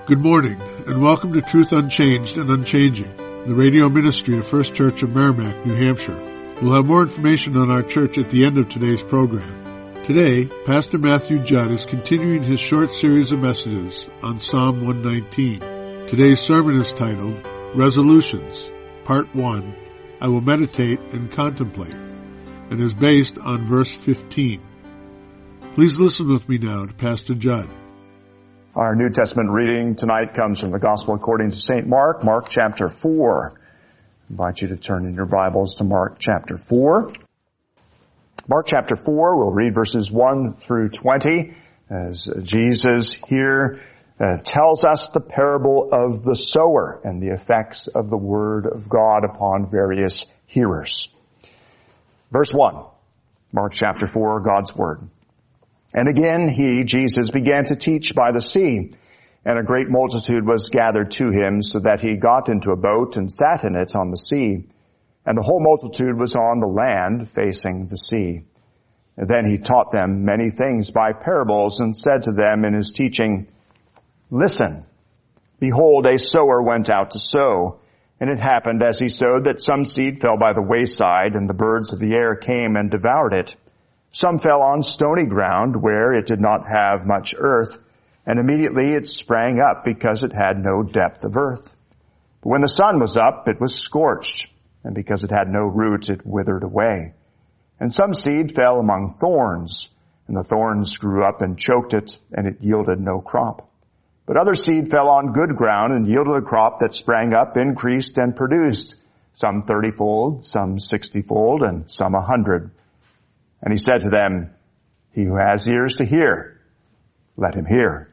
Good morning, and welcome to Truth Unchanged and Unchanging, the radio ministry of First Church of Merrimack, New Hampshire. We'll have more information on our church at the end of today's program. Today, Pastor Matthew Judd is continuing his short series of messages on Psalm 119. Today's sermon is titled, Resolutions, Part 1, I Will Meditate and Contemplate, and is based on verse 15. Please listen with me now to Pastor Judd. Our New Testament reading tonight comes from the Gospel according to St. Mark, Mark chapter 4. I invite you to turn in your Bibles to Mark chapter 4. Mark chapter 4, we'll read verses 1 through 20 as Jesus here tells us the parable of the sower and the effects of the Word of God upon various hearers. Verse 1, Mark chapter 4, God's Word. And again he, Jesus, began to teach by the sea, and a great multitude was gathered to him, so that he got into a boat and sat in it on the sea. And the whole multitude was on the land facing the sea. And then he taught them many things by parables, and said to them in his teaching, Listen, behold, a sower went out to sow. And it happened as he sowed that some seed fell by the wayside, and the birds of the air came and devoured it. Some fell on stony ground where it did not have much earth, and immediately it sprang up because it had no depth of earth. But when the sun was up, it was scorched, and because it had no root, it withered away. And some seed fell among thorns, and the thorns grew up and choked it, and it yielded no crop. But other seed fell on good ground and yielded a crop that sprang up, increased, and produced, some 30-fold, some 60-fold, and some 100. And he said to them, He who has ears to hear, let him hear.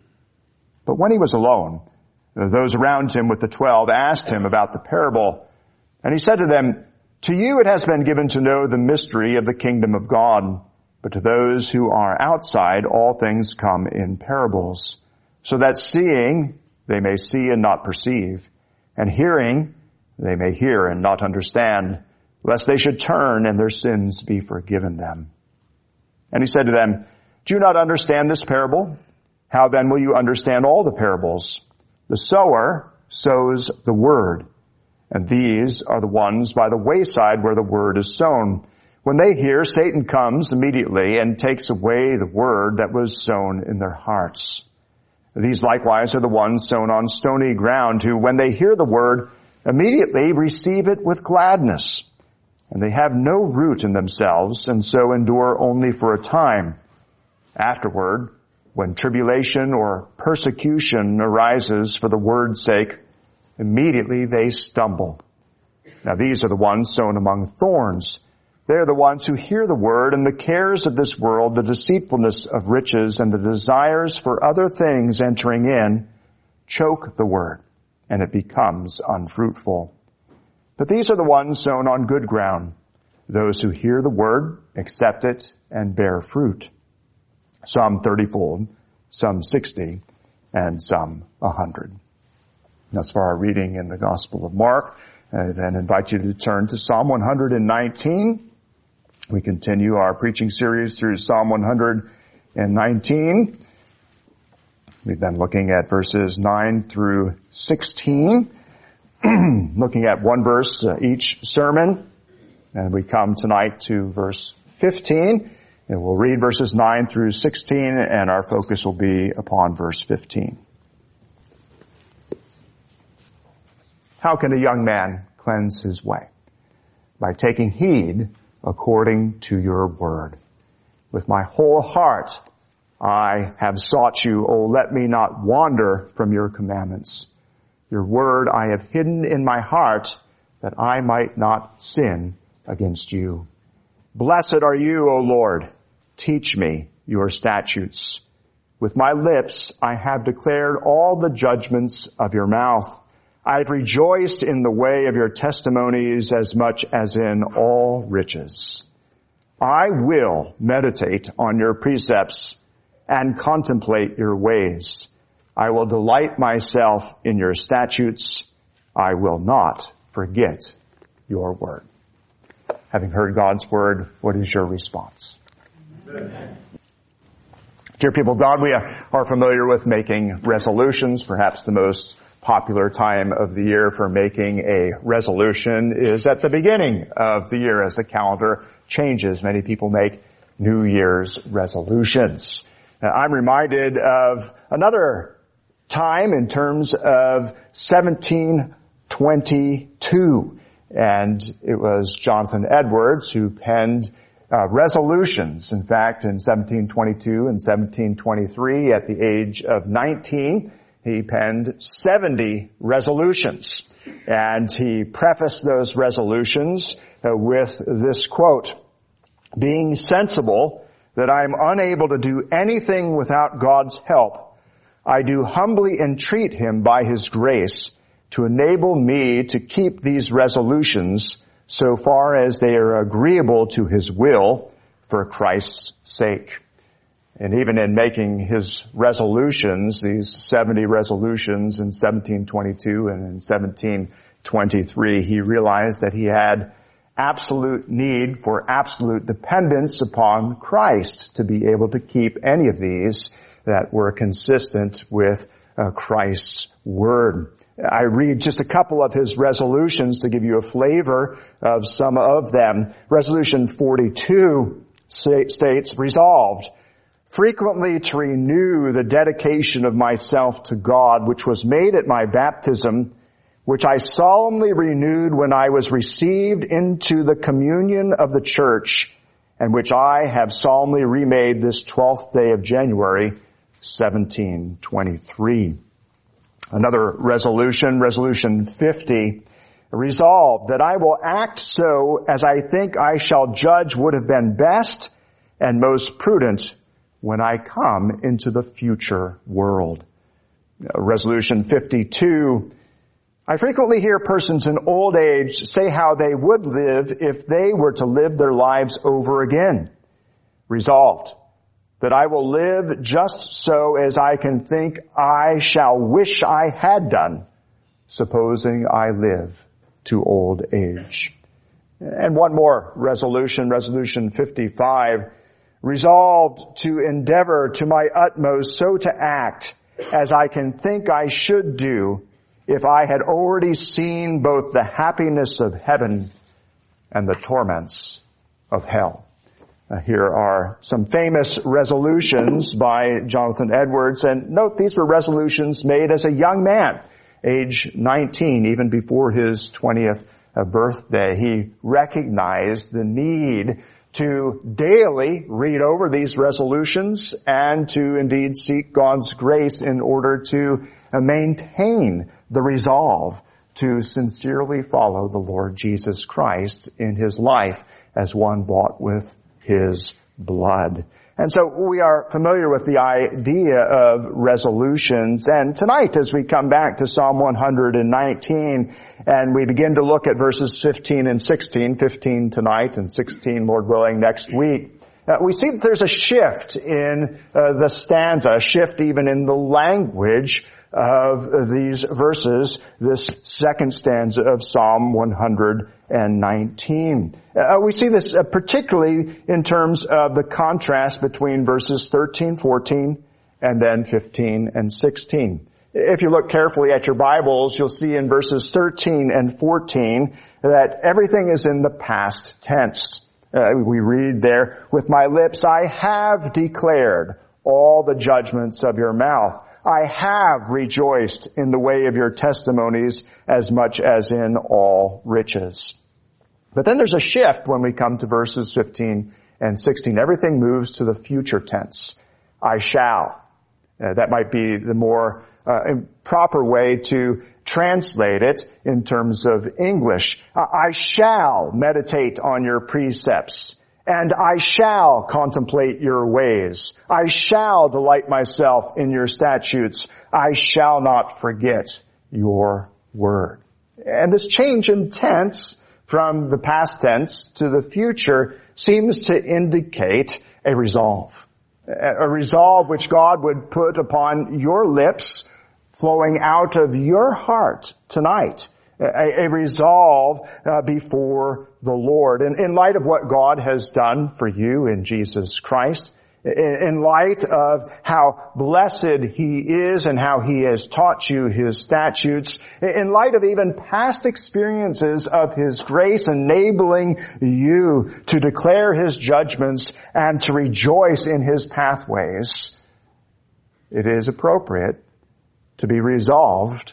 But when he was alone, those around him with the 12 asked him about the parable. And he said to them, To you it has been given to know the mystery of the kingdom of God, but to those who are outside all things come in parables, so that seeing they may see and not perceive, and hearing they may hear and not understand, lest they should turn and their sins be forgiven them. And he said to them, Do you not understand this parable? How then will you understand all the parables? The sower sows the word, and these are the ones by the wayside where the word is sown. When they hear, Satan comes immediately and takes away the word that was sown in their hearts. These likewise are the ones sown on stony ground, who, when they hear the word, immediately receive it with gladness. And they have no root in themselves, and so endure only for a time. Afterward, when tribulation or persecution arises for the word's sake, immediately they stumble. Now these are the ones sown among thorns. They are the ones who hear the word, and the cares of this world, the deceitfulness of riches, and the desires for other things entering in, choke the word, and it becomes unfruitful. But these are the ones sown on good ground, those who hear the word, accept it, and bear fruit. Some 30-fold, some 60, and some 100. That's for our reading in the Gospel of Mark. I then invite you to turn to Psalm 119. We continue our preaching series through Psalm 119. We've been looking at verses 9 through 16. Looking at one verse each sermon, and we come tonight to verse 15, and we'll read verses 9 through 16, and our focus will be upon verse 15. How can a young man cleanse his way? By taking heed according to your word. With my whole heart I have sought you. Oh, let me not wander from your commandments. Your word I have hidden in my heart, that I might not sin against you. Blessed are you, O Lord. Teach me your statutes. With my lips I have declared all the judgments of your mouth. I have rejoiced in the way of your testimonies as much as in all riches. I will meditate on your precepts and contemplate your ways. I will delight myself in your statutes. I will not forget your word. Having heard God's word, what is your response? Amen. Dear people of God, we are familiar with making resolutions. Perhaps the most popular time of the year for making a resolution is at the beginning of the year as the calendar changes. Many people make New Year's resolutions. I'm reminded of another time in terms of 1722. And it was Jonathan Edwards who penned resolutions. In fact, in 1722 and 1723, at the age of 19, he penned 70 resolutions. And he prefaced those resolutions with this quote, "Being sensible that I am unable to do anything without God's help, I do humbly entreat him by his grace to enable me to keep these resolutions so far as they are agreeable to his will for Christ's sake." And even in making his resolutions, these 70 resolutions in 1722 and in 1723, he realized that he had absolute need for absolute dependence upon Christ to be able to keep any of these that were consistent with Christ's word. I read just a couple of his resolutions to give you a flavor of some of them. Resolution 42 states, "Resolved, frequently to renew the dedication of myself to God, which was made at my baptism, which I solemnly renewed when I was received into the communion of the church, and which I have solemnly remade this 12th day of January, 1723. Another resolution, resolution 50, "Resolved that I will act so as I think I shall judge would have been best and most prudent when I come into the future world." Resolution 52, "I frequently hear persons in old age say how they would live if they were to live their lives over again. Resolved that I will live just so as I can think I shall wish I had done, supposing I live to old age." And one more resolution, resolution 55, "Resolved to endeavor to my utmost so to act as I can think I should do if I had already seen both the happiness of heaven and the torments of hell." Here are some famous resolutions by Jonathan Edwards, and note these were resolutions made as a young man, age 19, even before his 20th birthday. He recognized the need to daily read over these resolutions and to indeed seek God's grace in order to maintain the resolve to sincerely follow the Lord Jesus Christ in his life as one bought with his blood. And so we are familiar with the idea of resolutions. And tonight, as we come back to Psalm 119, and we begin to look at verses 15 and 16, 15 tonight and 16, Lord willing, next week, we see that there's a shift in the stanza, a shift even in the language of these verses, this second stanza of Psalm 119. We see this particularly in terms of the contrast between verses 13, 14, and then 15 and 16. If you look carefully at your Bibles, you'll see in verses 13 and 14 that everything is in the past tense. We read there, "With my lips I have declared all the judgments of your mouth. I have rejoiced in the way of your testimonies as much as in all riches." But then there's a shift when we come to verses 15 and 16. Everything moves to the future tense. I shall. That might be the more proper way to translate it in terms of English. I shall meditate on your precepts, and I shall contemplate your ways. I shall delight myself in your statutes. I shall not forget your word. And this change in tense from the past tense to the future seems to indicate a resolve which God would put upon your lips, flowing out of your heart tonight. A resolve before the Lord. And in light of what God has done for you in Jesus Christ, in light of how blessed He is and how He has taught you His statutes, in light of even past experiences of His grace enabling you to declare His judgments and to rejoice in His pathways, it is appropriate to be resolved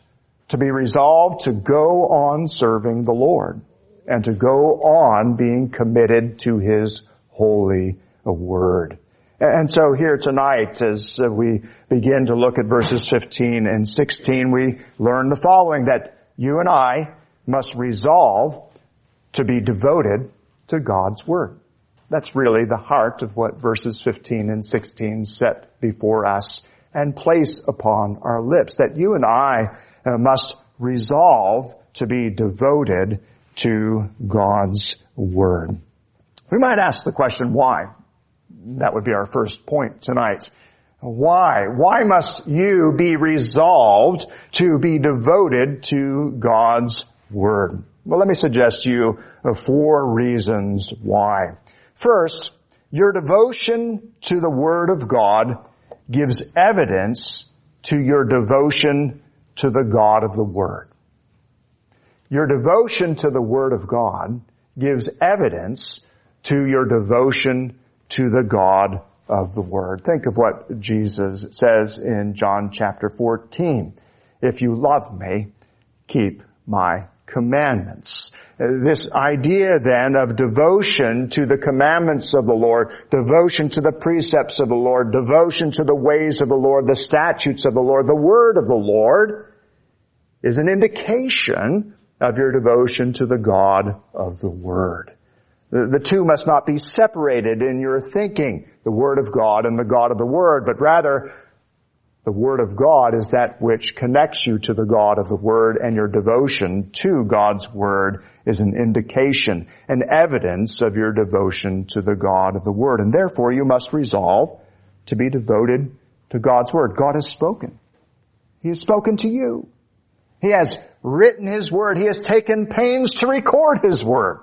to go on serving the Lord and to go on being committed to His holy word. And so here tonight, as we begin to look at verses 15 and 16, we learn the following, that you and I must resolve to be devoted to God's word. That's really the heart of what verses 15 and 16 set before us and place upon our lips, that you and I must resolve to be devoted to God's word. We might ask the question, why? That would be our first point tonight. Why? Why must you be resolved to be devoted to God's word? Well, let me suggest to you 4 reasons why. First, your devotion to the word of God gives evidence to your devotion to the God of the word. Your devotion to the word of God gives evidence to your devotion to the God of the word. Think of what Jesus says in John chapter 14. If you love me, keep my commandments. This idea then of devotion to the commandments of the Lord, devotion to the precepts of the Lord, devotion to the ways of the Lord, the statutes of the Lord, the word of the Lord, is an indication of your devotion to the God of the word. The two must not be separated in your thinking, the Word of God and the God of the Word, but rather the Word of God is that which connects you to the God of the Word, and your devotion to God's Word is an indication, an evidence of your devotion to the God of the Word. And therefore you must resolve to be devoted to God's Word. God has spoken. He has spoken to you. He has written His Word. He has taken pains to record His Word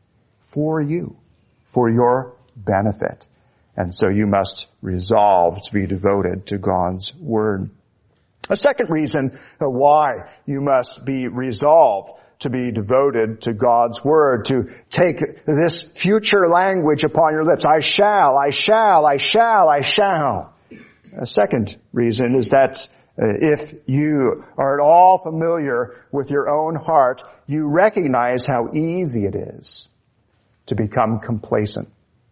for you, for your benefit. And so you must resolve to be devoted to God's word. A second reason why you must be resolved to be devoted to God's word, to take this future language upon your lips. I shall, I shall, I shall, I shall. A second reason is that if you are at all familiar with your own heart, you recognize how easy it is to become complacent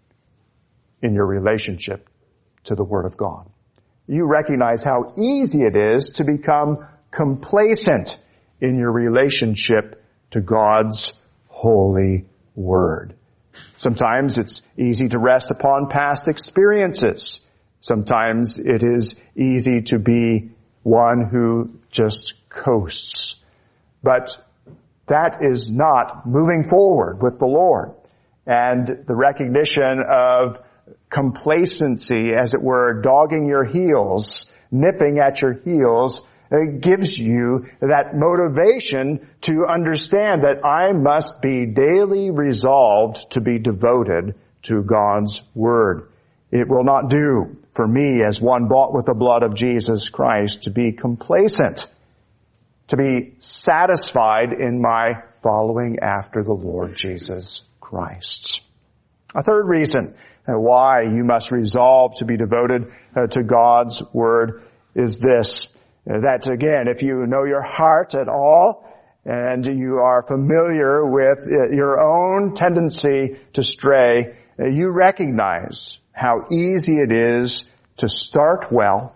in your relationship to the Word of God. You recognize how easy it is to become complacent in your relationship to God's holy Word. Sometimes it's easy to rest upon past experiences. Sometimes it is easy to be one who just coasts. But that is not moving forward with the Lord. And the recognition of complacency, as it were, dogging your heels, nipping at your heels, gives you that motivation to understand that I must be daily resolved to be devoted to God's Word. It will not do for me, as one bought with the blood of Jesus Christ, to be complacent, to be satisfied in my following after the Lord Jesus Christ. A third reason why you must resolve to be devoted to God's Word is this, that again, if you know your heart at all, and you are familiar with your own tendency to stray, you recognize how easy it is to start well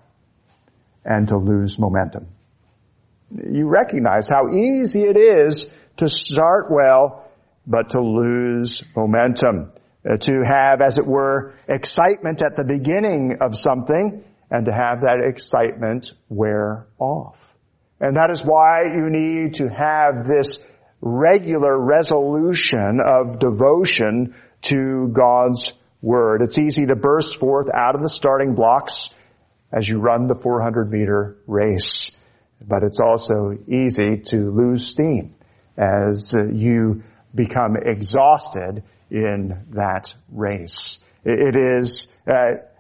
and to lose momentum. You recognize how easy it is to start well but to lose momentum, to have, as it were, excitement at the beginning of something, and to have that excitement wear off. And that is why you need to have this regular resolution of devotion to God's Word. It's easy to burst forth out of the starting blocks as you run the 400-meter race, but it's also easy to lose steam as you become exhausted in that race. It is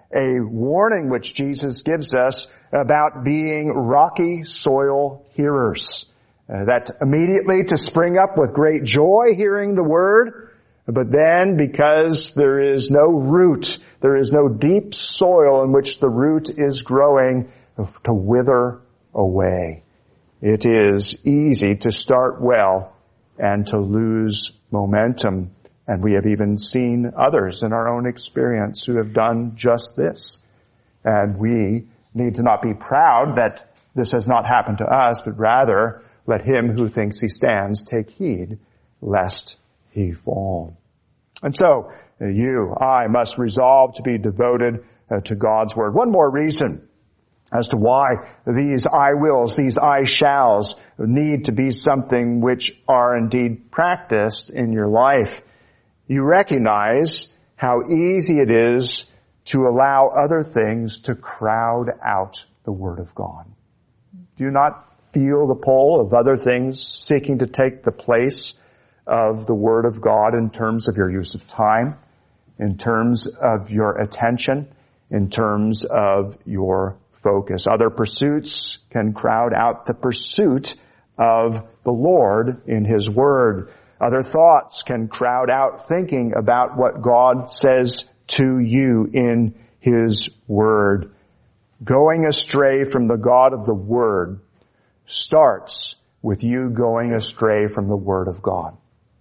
a warning which Jesus gives us about being rocky soil hearers. That immediately to spring up with great joy hearing the word, but then because there is no root, there is no deep soil in which the root is growing, to wither away. It is easy to start well and to lose momentum. And we have even seen others in our own experience who have done just this. And we need to not be proud that this has not happened to us, but rather let him who thinks he stands take heed lest he fall. And so I must resolve to be devoted to God's word. One more reason as to why these I wills, these I shalls need to be something which are indeed practiced in your life. You recognize how easy it is to allow other things to crowd out the Word of God. Do you not feel the pull of other things seeking to take the place of the Word of God in terms of your use of time, in terms of your attention, in terms of your focus? Other pursuits can crowd out the pursuit of the Lord in His Word. Other thoughts can crowd out thinking about what God says to you in His Word. Going astray from the God of the Word starts with you going astray from the Word of God.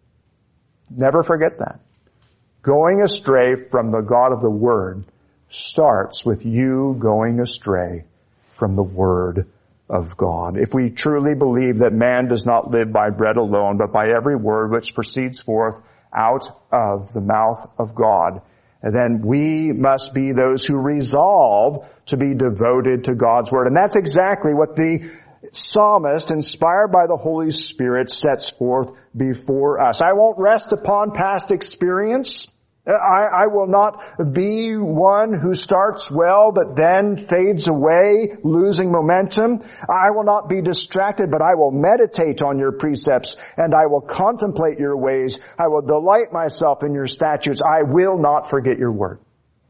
Never forget that. Going astray from the God of the Word starts with you going astray from the Word of God. If we truly believe that man does not live by bread alone, but by every word which proceeds forth out of the mouth of God, then we must be those who resolve to be devoted to God's Word. And that's exactly what the psalmist, inspired by the Holy Spirit, sets forth before us. I won't rest upon past experience. I will not be one who starts well but then fades away, losing momentum. I will not be distracted, but I will meditate on your precepts and I will contemplate your ways. I will delight myself in your statutes. I will not forget your word.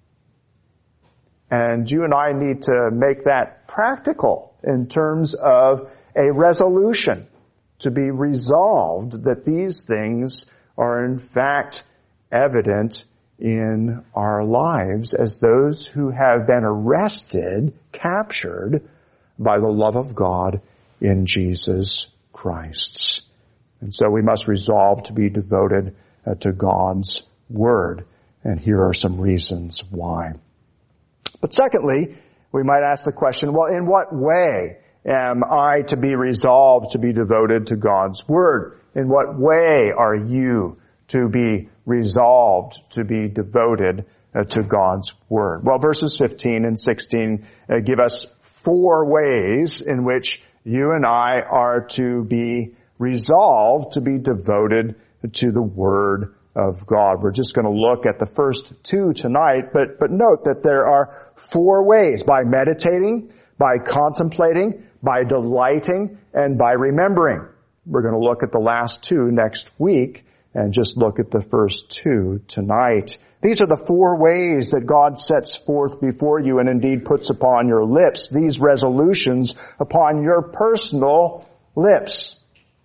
And you and I need to make that practical in terms of a resolution, to be resolved that these things are in fact evident in our lives as those who have been arrested, captured by the love of God in Jesus Christ. And so we must resolve to be devoted to God's Word. And here are some reasons why. But secondly, we might ask the question, well, in what way am I to be resolved to be devoted to God's Word? In what way are you to be resolved to be devoted to God's Word? Well, verses 15 and 16 give us 4 ways in which you and I are to be resolved to be devoted to the Word of God. We're just going to look at the first 2 tonight, but note that there are 4 ways: by meditating, by contemplating, by delighting, and by remembering. We're going to look at the last 2 next week and just look at the first 2 tonight. These are the 4 ways that God sets forth before you and indeed puts upon your lips, these resolutions upon your personal lips.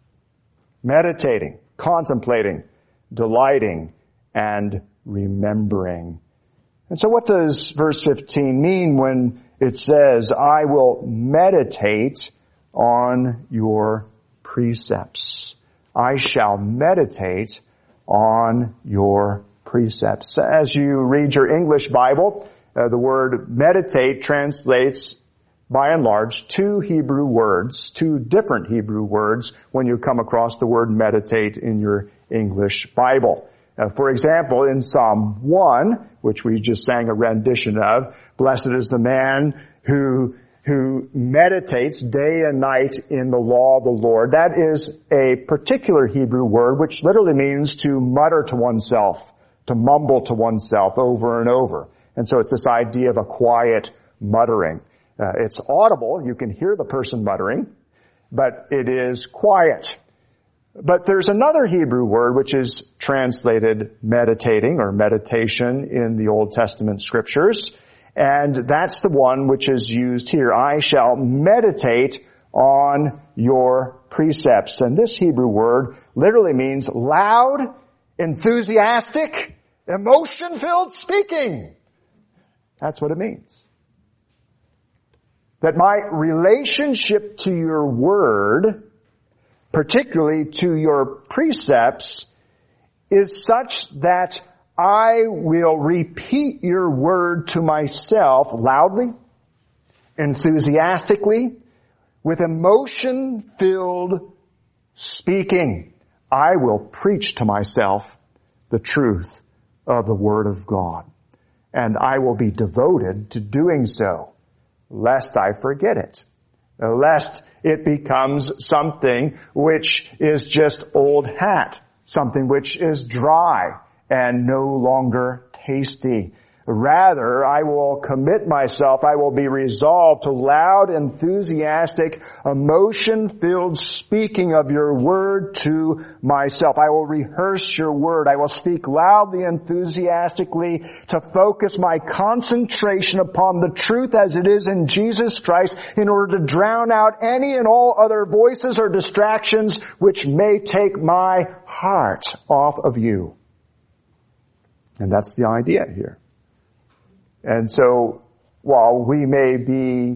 Meditating, contemplating, delighting, and remembering. And so what does verse 15 mean when it says, I will meditate on your precepts? I shall meditate on your precepts. As you read your English Bible, the word meditate translates by and large 2 Hebrew words, 2 different Hebrew words when you come across the word meditate in your English Bible. For example, in Psalm 1, which we just sang a rendition of, blessed is the man who meditates day and night in the law of the Lord. That is a particular Hebrew word which literally means to mutter to oneself, to mumble to oneself over and over. And so it's this idea of a quiet muttering. It's audible. You can hear the person muttering, but it is quiet. But there's another Hebrew word which is translated meditating or meditation in the Old Testament scriptures, And that's the one which is used here. I shall meditate on your precepts. And this Hebrew word literally means loud, enthusiastic, emotion-filled speaking. That's what it means. That my relationship to your word, particularly to your precepts, is such that I will repeat your word to myself loudly, enthusiastically, with emotion-filled speaking. I will preach to myself the truth of the Word of God. And I will be devoted to doing so, lest I forget it, lest it becomes something which is just old hat, something which is dry and no longer tasty. Rather, I will commit myself, I will be resolved to loud, enthusiastic, emotion-filled speaking of your word to myself. I will rehearse your word. I will speak loudly, enthusiastically to focus my concentration upon the truth as it is in Jesus Christ in order to drown out any and all other voices or distractions which may take my heart off of you. And that's the idea here. And so, while we may be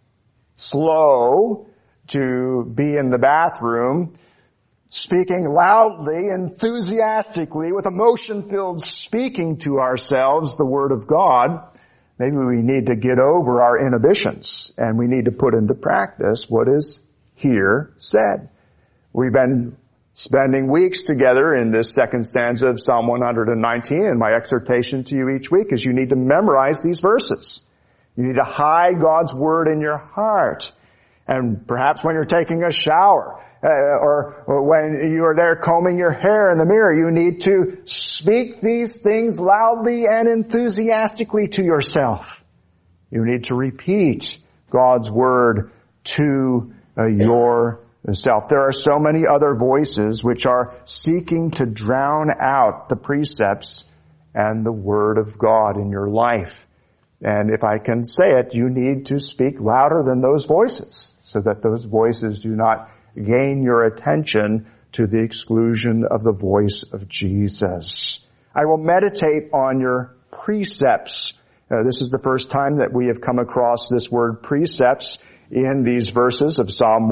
slow to be in the bathroom, speaking loudly, enthusiastically, with emotion-filled speaking to ourselves the Word of God, maybe we need to get over our inhibitions and we need to put into practice what is here said. We've been spending weeks together in this second stanza of Psalm 119, and my exhortation to you each week is you need to memorize these verses. You need to hide God's Word in your heart. And perhaps when you're taking a shower, or when you are there combing your hair in the mirror, you need to speak these things loudly and enthusiastically to yourself. You need to repeat God's Word to yourself. There are so many other voices which are seeking to drown out the precepts and the Word of God in your life. And if I can say it, you need to speak louder than those voices so that those voices do not gain your attention to the exclusion of the voice of Jesus. I will meditate on your precepts. This is the first time that we have come across this word precepts in these verses of Psalm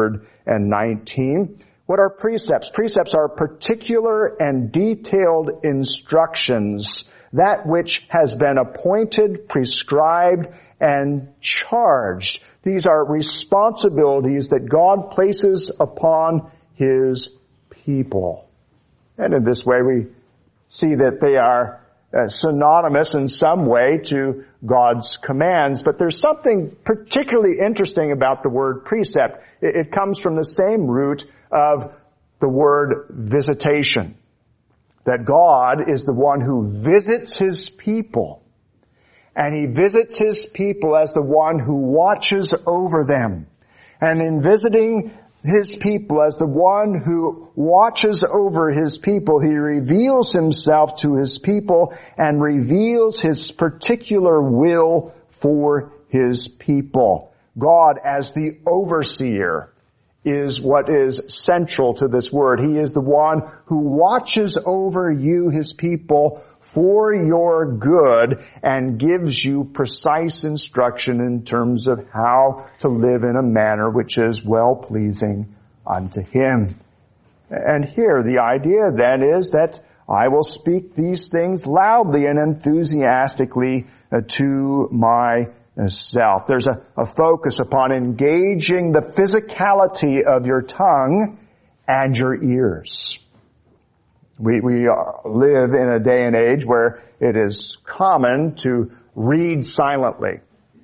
119. What are precepts? Precepts are particular and detailed instructions, that which has been appointed, prescribed, and charged. These are responsibilities that God places upon His people. And in this way we see that they are synonymous in some way to God's commands, but there's something particularly interesting about the word precept. It comes from the same root of the word visitation. That God is the one who visits His people. And He visits His people as the one who watches over them. And in visiting His people as the one who watches over His people, He reveals Himself to His people and reveals His particular will for His people. God, as the overseer, is what is central to this word. He is the one who watches over you, His people, for your good and gives you precise instruction in terms of how to live in a manner which is well-pleasing unto Him. And here the idea then is that I will speak these things loudly and enthusiastically to myself. There's a focus upon engaging the physicality of your tongue and your ears. We live in a day and age where it is common to read silently,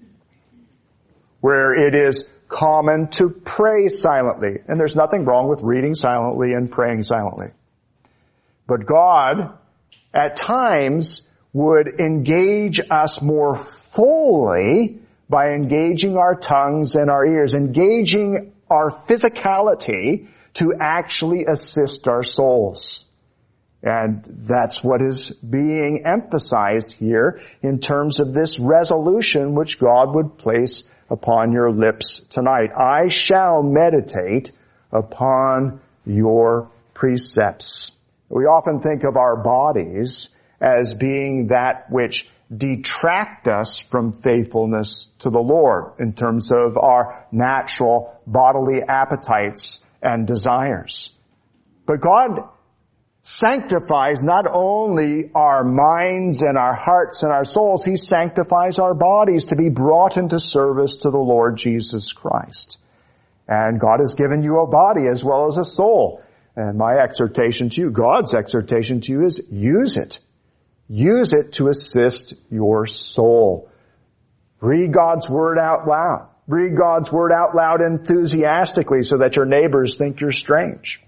where it is common to pray silently. And there's nothing wrong with reading silently and praying silently. But God, at times, would engage us more fully by engaging our tongues and our ears, engaging our physicality to actually assist our souls. And that's what is being emphasized here in terms of this resolution which God would place upon your lips tonight. I shall meditate upon your precepts. We often think of our bodies as being that which detract us from faithfulness to the Lord in terms of our natural bodily appetites and desires. But God sanctifies not only our minds and our hearts and our souls, He sanctifies our bodies to be brought into service to the Lord Jesus Christ. And God has given you a body as well as a soul. And my exhortation to you, God's exhortation to you, is use it. Use it to assist your soul. Read God's Word out loud. Read God's Word out loud enthusiastically so that your neighbors think you're strange.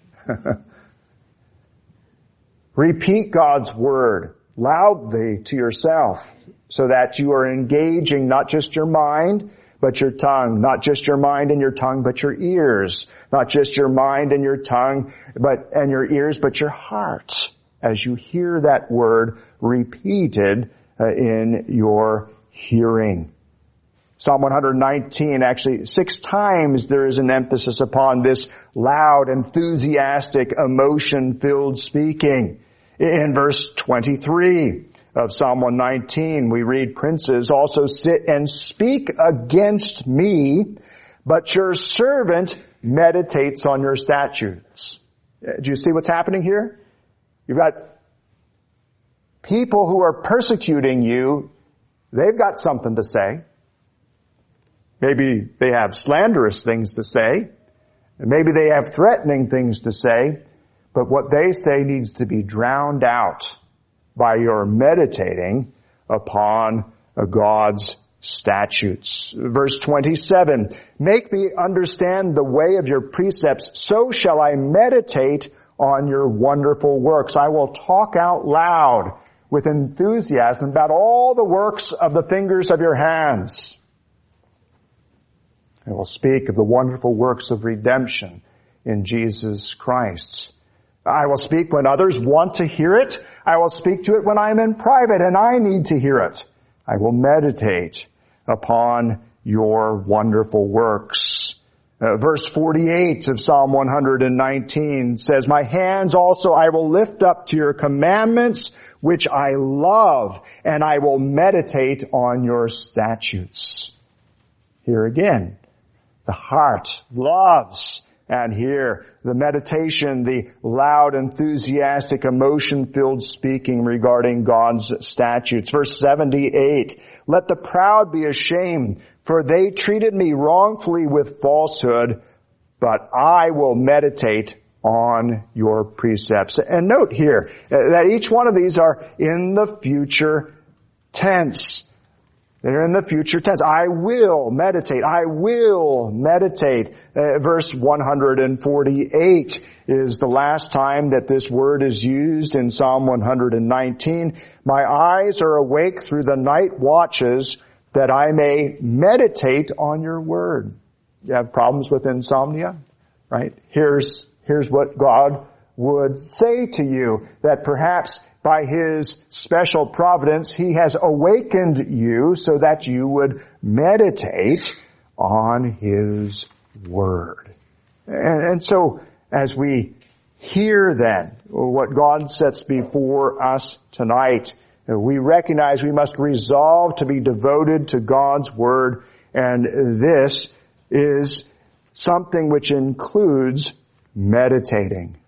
Repeat God's Word loudly to yourself so that you are engaging not just your mind, but your tongue. Not just your mind and your tongue, but your ears. Not just your mind and your tongue, and your ears, but your heart as you hear that Word repeated in your hearing. Psalm 119, actually 6 times there is an emphasis upon this loud, enthusiastic, emotion-filled speaking. In verse 23 of Psalm 119, we read, princes also sit and speak against me, but your servant meditates on your statutes. Do you see what's happening here? You've got people who are persecuting you. They've got something to say. Maybe they have slanderous things to say. Maybe they have threatening things to say. But what they say needs to be drowned out by your meditating upon God's statutes. Verse 27, make me understand the way of your precepts, so shall I meditate on your wonderful works. I will talk out loud with enthusiasm about all the works of the fingers of your hands. I will speak of the wonderful works of redemption in Jesus Christ. I will speak when others want to hear it. I will speak to it when I am in private and I need to hear it. I will meditate upon your wonderful works. Verse 48 of Psalm 119 says, my hands also I will lift up to your commandments, which I love, and I will meditate on your statutes. Here again, the heart loves. And here, the meditation, the loud, enthusiastic, emotion-filled speaking regarding God's statutes. Verse 78, let the proud be ashamed, for they treated me wrongfully with falsehood, but I will meditate on your precepts. And note here that each one of these are in the future tense. They're in the future tense. I will meditate. I will meditate. Verse 148 is the last time that this word is used in Psalm 119. My eyes are awake through the night watches that I may meditate on your word. You have problems with insomnia, right? Here's what God would say to you, that perhaps by His special providence, He has awakened you so that you would meditate on His Word. And so, as we hear then what God sets before us tonight, we recognize we must resolve to be devoted to God's Word, and this is something which includes meditating.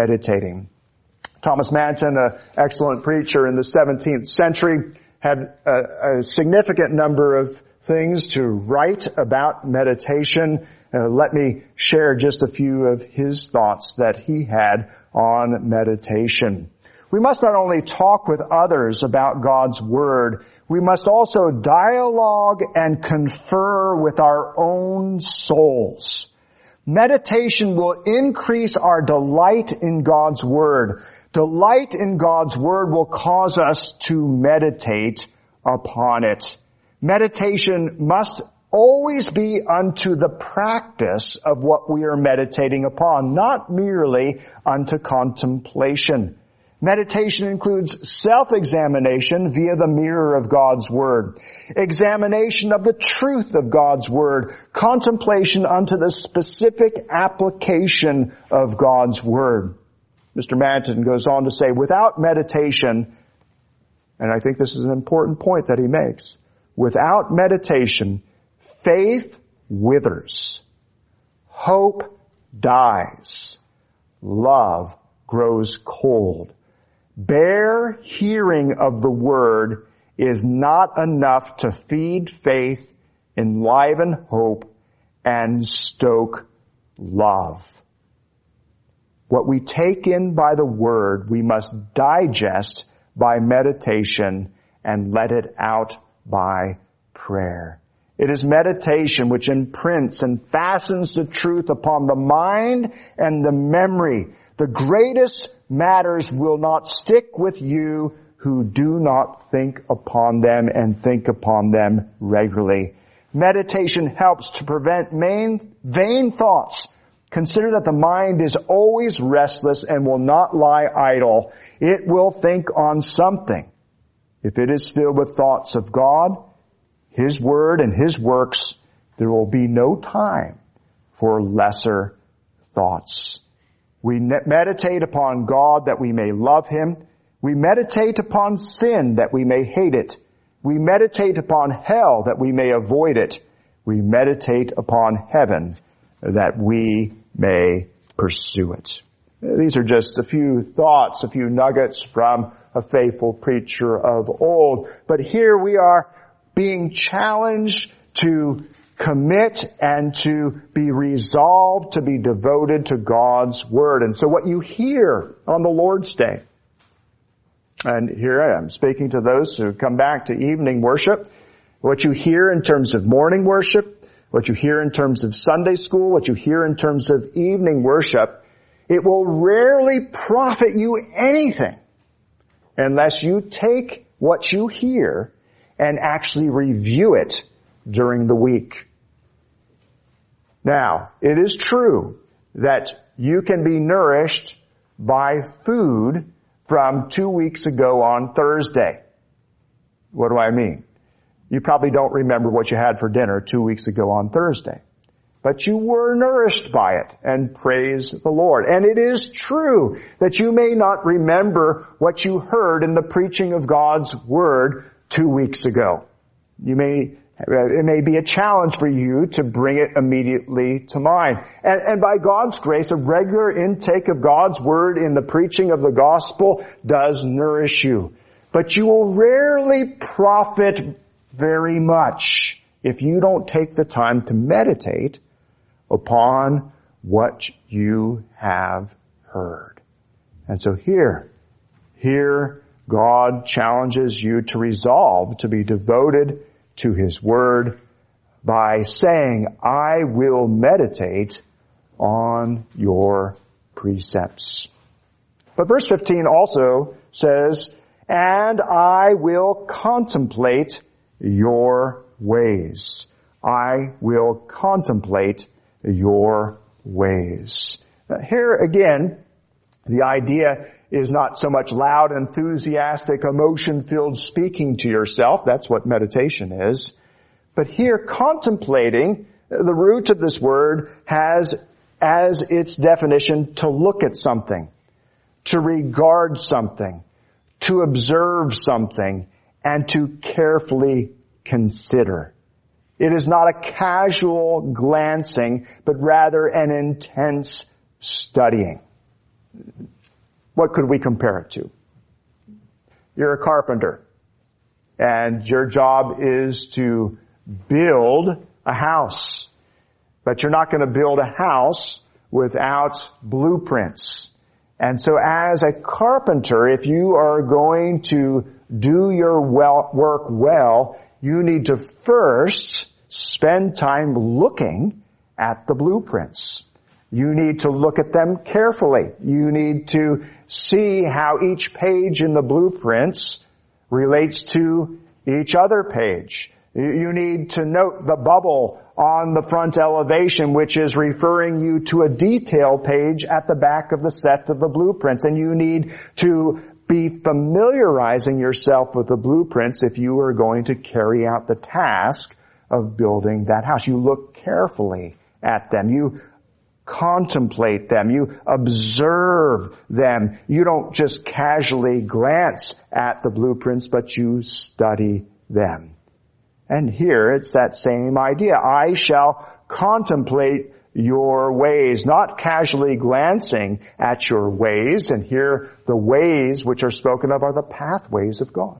Thomas Manton, an excellent preacher in the 17th century, had a significant number of things to write about meditation. Let me share just a few of his thoughts that he had on meditation. We must not only talk with others about God's Word, we must also dialogue and confer with our own souls. Meditation will increase our delight in God's Word. Delight in God's Word will cause us to meditate upon it. Meditation must always be unto the practice of what we are meditating upon, not merely unto contemplation. Meditation includes self-examination via the mirror of God's Word, examination of the truth of God's Word, contemplation unto the specific application of God's Word. Mr. Manton goes on to say, without meditation, and I think this is an important point that he makes, without meditation, faith withers, hope dies, love grows cold. Bare hearing of the Word is not enough to feed faith, enliven hope, and stoke love. What we take in by the Word, we must digest by meditation and let it out by prayer. It is meditation which imprints and fastens the truth upon the mind and the memory. The greatest matters will not stick with you who do not think upon them and think upon them regularly. Meditation helps to prevent vain thoughts. Consider that the mind is always restless and will not lie idle. It will think on something. If it is filled with thoughts of God, His Word, and His works, there will be no time for lesser thoughts. We meditate upon God that we may love Him. We meditate upon sin that we may hate it. We meditate upon hell that we may avoid it. We meditate upon heaven that we may pursue it. These are just a few thoughts, a few nuggets from a faithful preacher of old. But here we are being challenged to commit and to be resolved to be devoted to God's Word. And so what you hear on the Lord's Day, and here I am speaking to those who come back to evening worship, what you hear in terms of morning worship, what you hear in terms of Sunday school, what you hear in terms of evening worship, it will rarely profit you anything unless you take what you hear and actually review it during the week. Now, it is true that you can be nourished by food from 2 weeks ago on Thursday. What do I mean? You probably don't remember what you had for dinner 2 weeks ago on Thursday. But you were nourished by it, and praise the Lord. And it is true that you may not remember what you heard in the preaching of God's Word 2 weeks ago. It may be a challenge for you to bring it immediately to mind. And by God's grace, a regular intake of God's Word in the preaching of the gospel does nourish you. But you will rarely profit very much if you don't take the time to meditate upon what you have heard. And so here God challenges you to resolve to be devoted to His Word by saying, I will meditate on your precepts. But verse 15 also says, and I will contemplate your ways. I will contemplate your ways. Now, here again, the idea is not so much loud, enthusiastic, emotion-filled speaking to yourself. That's what meditation is. But here, contemplating, the root of this word has as its definition to look at something, to regard something, to observe something, and to carefully consider. It is not a casual glancing, but rather an intense studying. What could we compare it to? You're a carpenter, and your job is to build a house. But you're not going to build a house without blueprints. And so as a carpenter, if you are going to do your work well, you need to first spend time looking at the blueprints. You need to look at them carefully. You need to see how each page in the blueprints relates to each other page. You need to note the bubble on the front elevation, which is referring you to a detail page at the back of the set of the blueprints. And you need to be familiarizing yourself with the blueprints if you are going to carry out the task of building that house. You look carefully at them. You contemplate them. You observe them. You don't just casually glance at the blueprints, but you study them. And here it's that same idea. I shall contemplate your ways, not casually glancing at your ways. And here the ways which are spoken of are the pathways of God.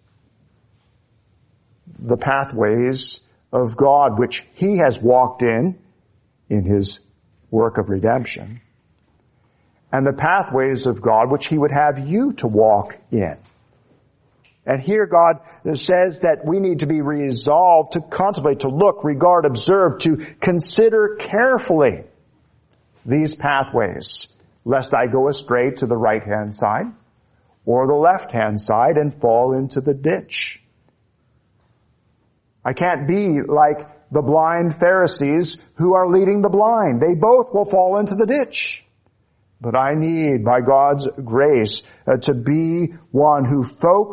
The pathways of God which He has walked in His work of redemption, and the pathways of God which He would have you to walk in. And here God says that we need to be resolved to contemplate, to look, regard, observe, to consider carefully these pathways, lest I go astray to the right-hand side or the left-hand side and fall into the ditch. I can't be like the blind Pharisees who are leading the blind. They both will fall into the ditch. But I need, by God's grace, to be one who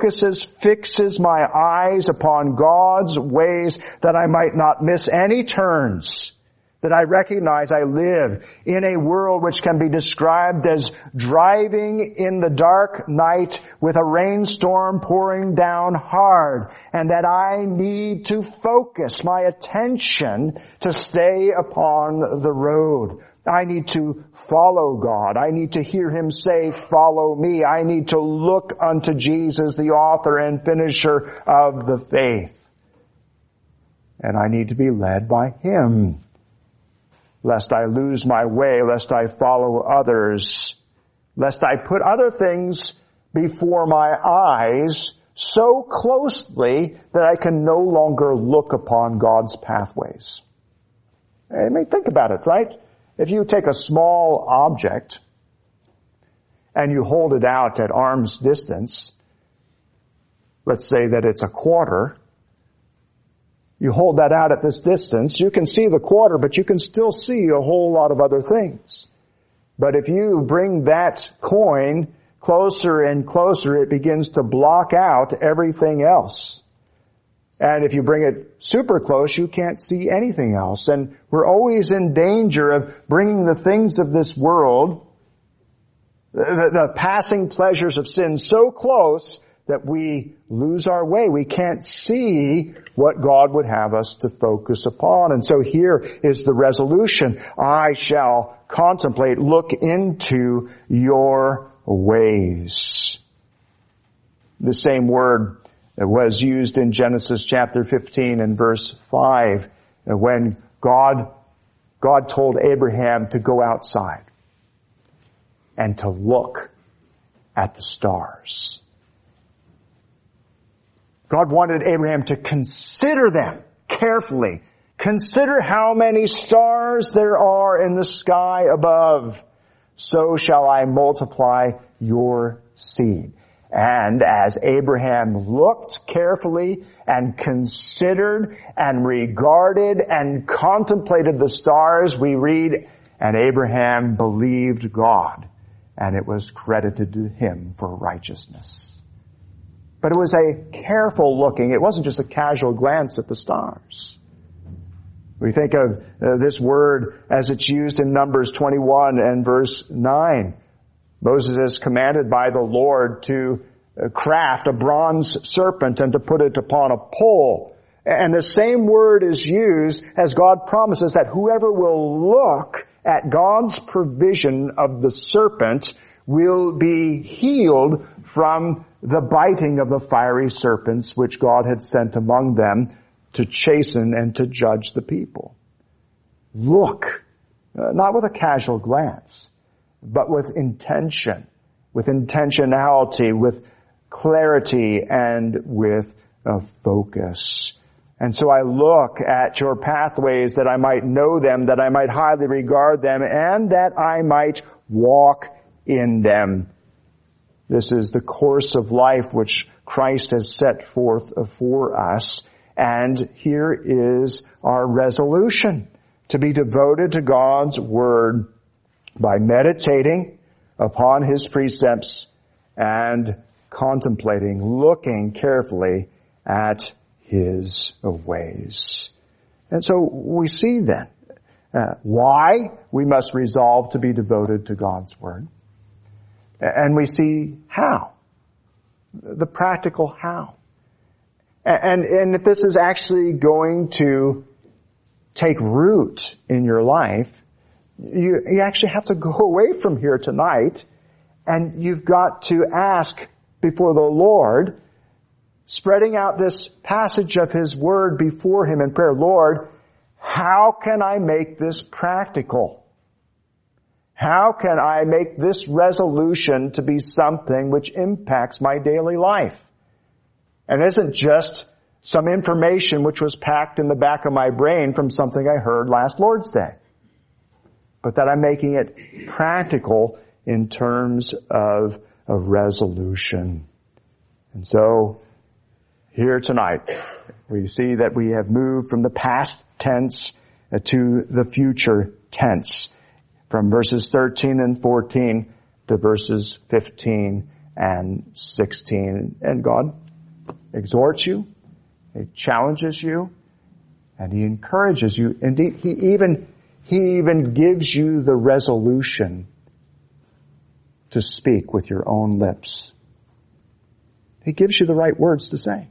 fixes my eyes upon God's ways, that I might not miss any turns, that I recognize I live in a world which can be described as driving in the dark night with a rainstorm pouring down hard, and that I need to focus my attention to stay upon the road. I need to follow God. I need to hear Him say, follow me. I need to look unto Jesus, the author and finisher of the faith. And I need to be led by Him, lest I lose my way, lest I follow others, lest I put other things before my eyes so closely that I can no longer look upon God's pathways. I mean, think about it, right? If you take a small object and you hold it out at arm's distance, let's say that it's a quarter, you hold that out at this distance, you can see the quarter, but you can still see a whole lot of other things. But if you bring that coin closer and closer, it begins to block out everything else. And if you bring it super close, you can't see anything else. And we're always in danger of bringing the things of this world, the passing pleasures of sin, so close that we lose our way. We can't see what God would have us to focus upon. And so here is the resolution. I shall contemplate, look into your ways. The same word was used in Genesis chapter 15 and verse 5 when God told Abraham to go outside and to look at the stars. God wanted Abraham to consider them carefully. Consider how many stars there are in the sky above. So shall I multiply your seed. And as Abraham looked carefully and considered and regarded and contemplated the stars, we read, and Abraham believed God, and it was credited to him for righteousness. But it was a careful looking. It wasn't just a casual glance at the stars. We think of this word as it's used in Numbers 21 and verse 9. Moses is commanded by the Lord to craft a bronze serpent and to put it upon a pole. And the same word is used as God promises that whoever will look at God's provision of the serpent will be healed from the biting of the fiery serpents which God had sent among them to chasten and to judge the people. Look, not with a casual glance, but with intention, with intentionality, with clarity, and with a focus. And so I look at your pathways that I might know them, that I might highly regard them, and that I might walk in them. This is the course of life which Christ has set forth for us. And here is our resolution, to be devoted to God's Word by meditating upon His precepts and contemplating, looking carefully at His ways. And so we see then why we must resolve to be devoted to God's Word. And we see how. The practical how. And if this is actually going to take root in your life, you actually have to go away from here tonight, and you've got to ask before the Lord, spreading out this passage of His Word before Him in prayer, Lord, how can I make this practical? How can I make this resolution to be something which impacts my daily life? And isn't just some information which was packed in the back of my brain from something I heard last Lord's Day. But that I'm making it practical in terms of a resolution. And so, here tonight, we see that we have moved from the past tense to the future tense. From verses 13 and 14 to verses 15 and 16. And God exhorts you, He challenges you, and He encourages you. Indeed, He even gives you the resolution to speak with your own lips. He gives you the right words to say.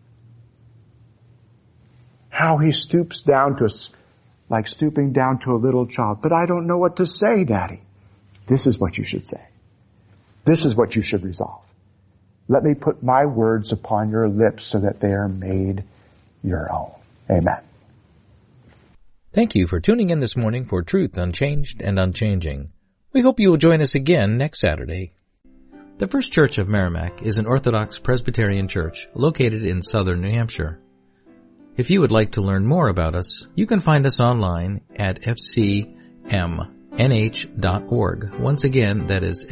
How He stoops down to us, like stooping down to a little child. But I don't know what to say, Daddy. This is what you should say. This is what you should resolve. Let me put my words upon your lips so that they are made your own. Amen. Thank you for tuning in this morning for Truth Unchanged and Unchanging. We hope you will join us again next Saturday. The First Church of Merrimack is an Orthodox Presbyterian church located in southern New Hampshire. If you would like to learn more about us, you can find us online at fcmnh.org. Once again, that is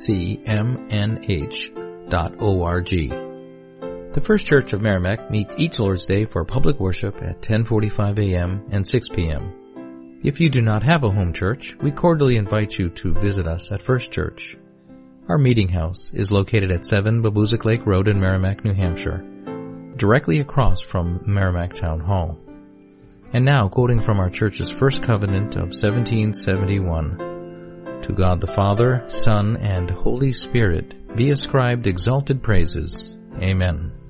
fcmnh.org. The First Church of Merrimack meets each Lord's Day for public worship at 10:45 a.m. and 6 p.m. If you do not have a home church, we cordially invite you to visit us at First Church. Our meeting house is located at 7 Babuzik Lake Road in Merrimack, New Hampshire, directly across from Merrimack Town Hall. And now, quoting from our church's first covenant of 1771, to God the Father, Son, and Holy Spirit be ascribed exalted praises. Amen.